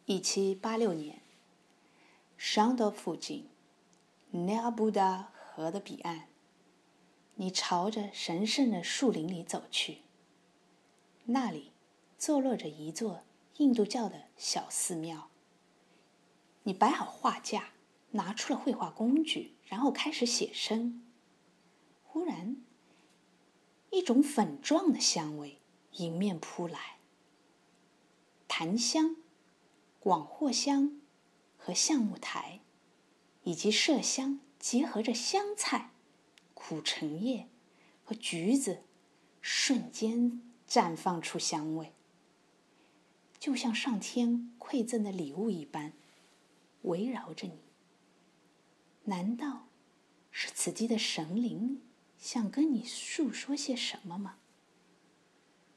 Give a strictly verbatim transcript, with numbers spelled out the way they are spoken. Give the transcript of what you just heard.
一七八六年，商德附近内阿布达河的彼岸，你朝着神圣的树林里走去。那里坐落着一座印度教的小寺庙。你摆好画架，拿出了绘画工具，然后开始写生。忽然，一种粉状的香味迎面扑来，檀香、广藿香和橡木苔，以及麝香结合着香菜、苦橙叶和橘子，瞬间绽放出香味，就像上天馈赠的礼物一般，围绕着你。难道是此地的神灵想跟你诉说些什么吗？